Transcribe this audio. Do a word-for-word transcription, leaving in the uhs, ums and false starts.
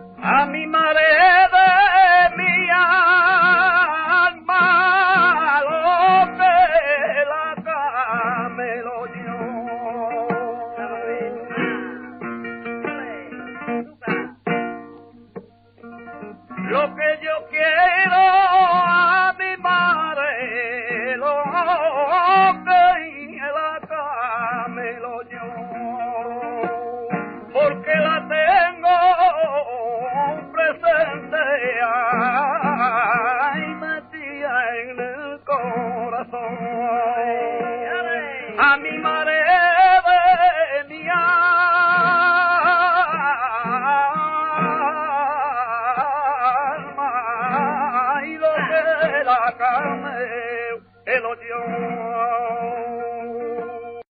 a mi madre de mi alma, lo que la camelo yo, lo que